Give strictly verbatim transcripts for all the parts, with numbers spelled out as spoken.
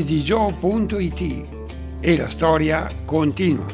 di gio punto it e la storia continua.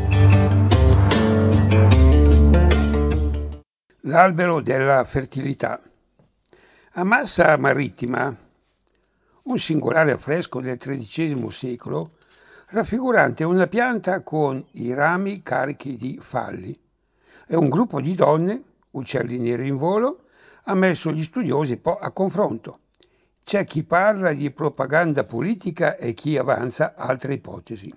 L'albero della fertilità. A Massa Marittima, un singolare affresco del tredicesimo secolo, raffigurante una pianta con i rami carichi di falli, e un gruppo di donne, uccelli neri in volo, ha messo gli studiosi a confronto. C'è chi parla di propaganda politica e chi avanza altre ipotesi.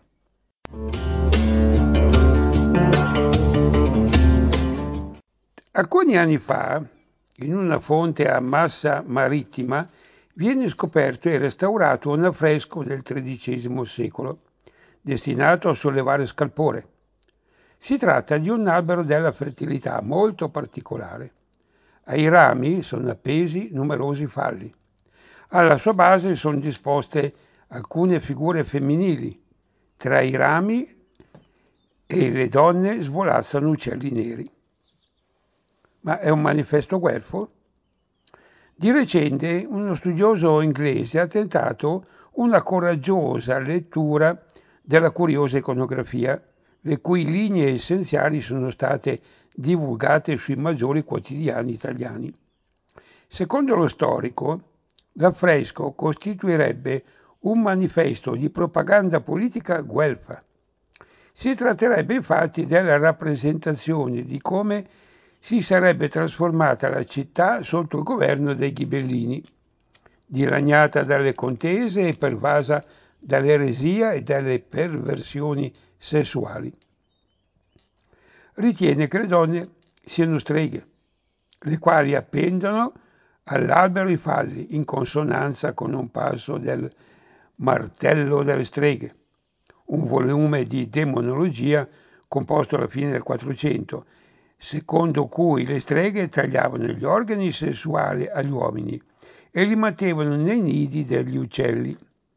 Alcuni anni fa, in una fonte a Massa Marittima, viene scoperto e restaurato un affresco del tredicesimo secolo, destinato a sollevare scalpore. Si tratta di un albero della fertilità molto particolare. Ai rami sono appesi numerosi falli. Alla sua base sono disposte alcune figure femminili. Tra i rami e le donne svolazzano uccelli neri. Ma è un manifesto guelfo? Di recente uno studioso inglese ha tentato una coraggiosa lettura della curiosa iconografia, le cui linee essenziali sono state divulgate sui maggiori quotidiani italiani. Secondo lo storico, l'affresco costituirebbe un manifesto di propaganda politica guelfa. Si tratterebbe infatti della rappresentazione di come si sarebbe trasformata la città sotto il governo dei Ghibellini, dilaniata dalle contese e pervasa dall'eresia e dalle perversioni sessuali. Ritiene che le donne siano streghe, le quali appendono all'albero i falli in consonanza con un passo del Martello delle streghe, un volume di demonologia composto alla fine del Quattrocento, secondo cui le streghe tagliavano gli organi sessuali agli uomini e li mettevano nei nidi degli uccelli.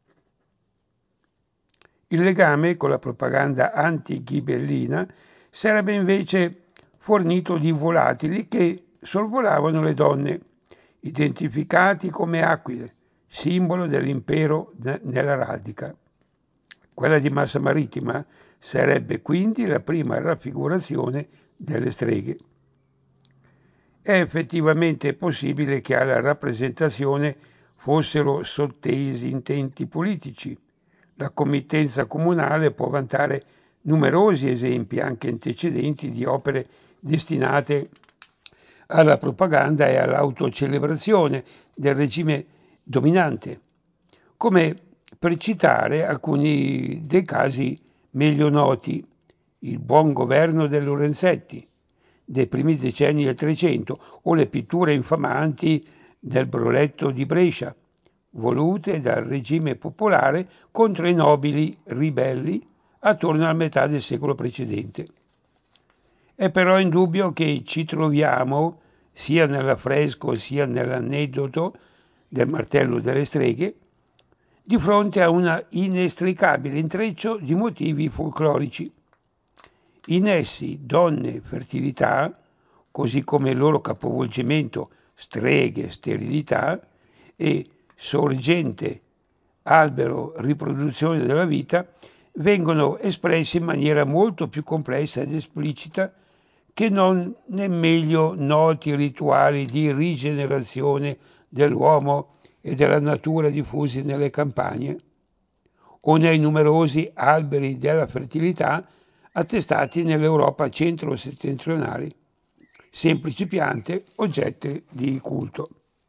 Il legame con la propaganda anti-ghibellina sarebbe invece fornito di volatili che sorvolavano le donne, identificati come aquile, simbolo dell'impero nell'araldica. Quella di Massa Marittima sarebbe quindi la prima raffigurazione delle streghe. È effettivamente possibile che alla rappresentazione fossero sottesi intenti politici. La committenza comunale può vantare numerosi esempi, anche antecedenti, di opere destinate alla propaganda e all'autocelebrazione del regime dominante, come per citare alcuni dei casi meglio noti: il buon governo del Lorenzetti dei primi decenni del Trecento o le pitture infamanti del Broletto di Brescia, volute dal regime popolare contro i nobili ribelli attorno alla metà del secolo precedente. È però indubbio che ci troviamo, sia nell'affresco sia nell'aneddoto del Martello delle streghe, di fronte a un inestricabile intreccio di motivi folclorici. In essi donne, fertilità, così come il loro capovolgimento streghe, sterilità, e sorgente, albero, riproduzione della vita, vengono espressi in maniera molto più complessa ed esplicita che non nei meglio noti rituali di rigenerazione dell'uomo e della natura diffusi nelle campagne, o nei numerosi alberi della fertilità attestati nell'Europa centro-settentrionale, semplici piante oggetto di culto.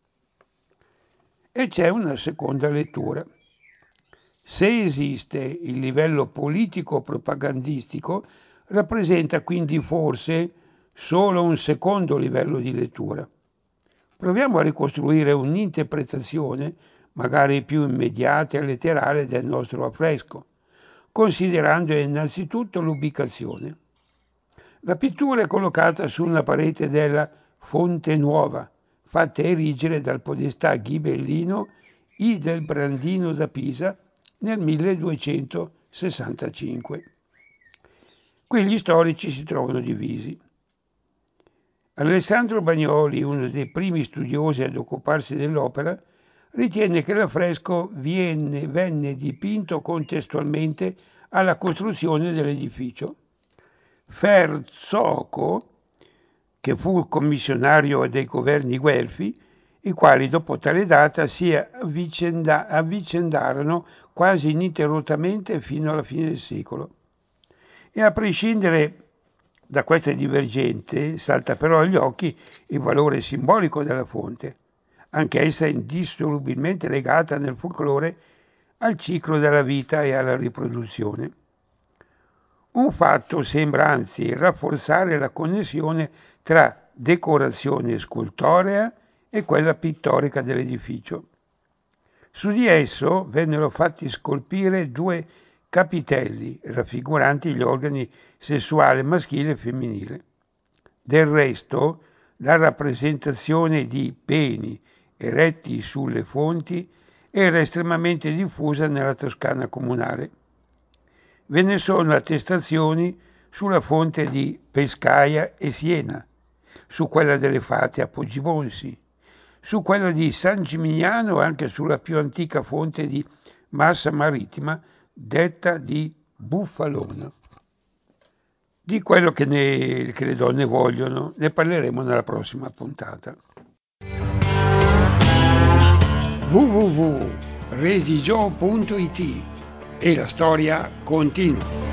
E c'è una seconda lettura. Se esiste il livello politico-propagandistico, rappresenta quindi forse solo un secondo livello di lettura. Proviamo a ricostruire un'interpretazione, magari più immediata e letterale, del nostro affresco, considerando innanzitutto l'ubicazione. La pittura è collocata su una parete della Fonte Nuova, fatta erigere dal podestà ghibellino I del Brandino da Pisa nel milleduecentosessantacinque. Qui gli storici si trovano divisi. Alessandro Bagnoli, uno dei primi studiosi ad occuparsi dell'opera, ritiene che l'affresco viene, venne dipinto contestualmente alla costruzione dell'edificio. Ferzoco, che fu il commissionario dei governi guelfi, i quali dopo tale data si avvicenda, avvicendarono quasi ininterrottamente fino alla fine del secolo. E a prescindere da queste divergenze salta però agli occhi il valore simbolico della fonte, anch'essa indissolubilmente legata nel folklore al ciclo della vita e alla riproduzione. Un fatto sembra anzi rafforzare la connessione tra decorazione scultorea e quella pittorica dell'edificio. Su di esso vennero fatti scolpire due capitelli raffiguranti gli organi sessuale maschile e femminile. Del resto, la rappresentazione di peni eretti sulle fonti era estremamente diffusa nella Toscana comunale. Ve ne sono attestazioni sulla fonte di Pescaia e Siena, su quella delle Fate a Poggibonsi, su quella di San Gimignano e anche sulla più antica fonte di Massa Marittima, detta di Buffalona. Di quello che, ne, che le donne vogliono ne parleremo nella prossima puntata. w w w punto redigio punto it e la storia continua.